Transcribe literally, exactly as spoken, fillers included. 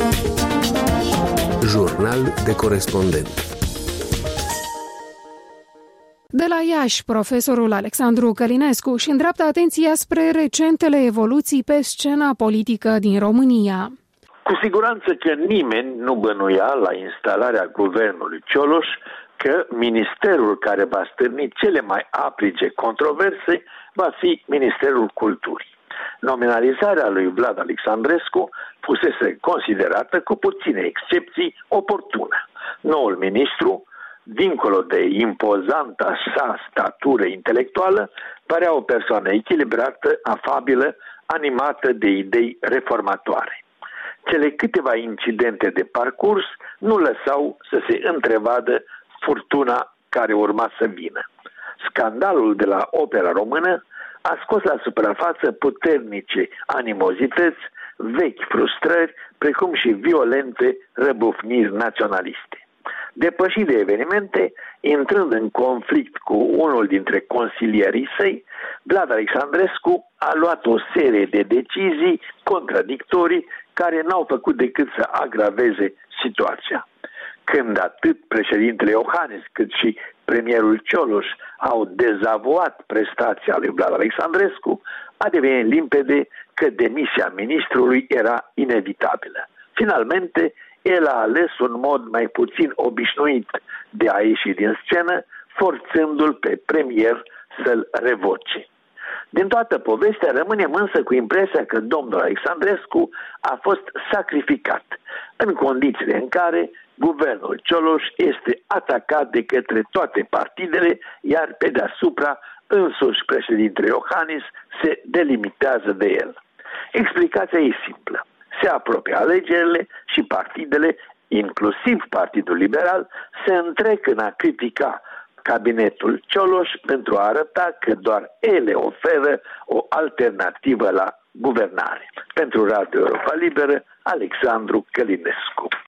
Jurnal de corespondent. De la Iași, profesorul Alexandru Călinescu își îndreaptă atenția spre recentele evoluții pe scena politică din România. Cu siguranță că nimeni nu bănuia la instalarea guvernului Cioloș că ministerul care va stârni cele mai aprige controverse va fi Ministerul Culturii. Nominalizarea lui Vlad Alexandrescu fusese considerată, cu puține excepții, oportună. Noul ministru, dincolo de impozanta sa statură intelectuală, părea o persoană echilibrată, afabilă, animată de idei reformatoare. Cele câteva incidente de parcurs nu lăsau să se întrevadă furtuna care urma să vină. Scandalul de la Opera Română a scos la suprafață puternice animozități, vechi frustrări, precum și violente răbufniri naționaliste. Depășit de evenimente, intrând în conflict cu unul dintre consilierii săi, Vlad Alexandrescu a luat o serie de decizii contradictorii care n-au făcut decât să agraveze situația. Când atât președintele Iohannis cât și premierul Cioloș au dezavoat prestația lui Vlad Alexandrescu, a devenit limpede că demisia ministrului era inevitabilă. Finalmente, el a ales un mod mai puțin obișnuit de a ieși din scenă, forțându-l pe premier să-l revoce. Din toată povestea rămânem însă cu impresia că domnul Alexandrescu a fost sacrificat, în condițiile în care guvernul Cioloș este atacat de către toate partidele, iar pe deasupra însuși președintele Iohannis se delimitează de el. Explicația e simplă. Se apropie alegerile și partidele, inclusiv Partidul Liberal, se întrec în a critica cabinetul Cioloș pentru a arăta că doar ele oferă o alternativă la guvernare. Pentru Radio Europa Liberă, Alexandru Călinescu.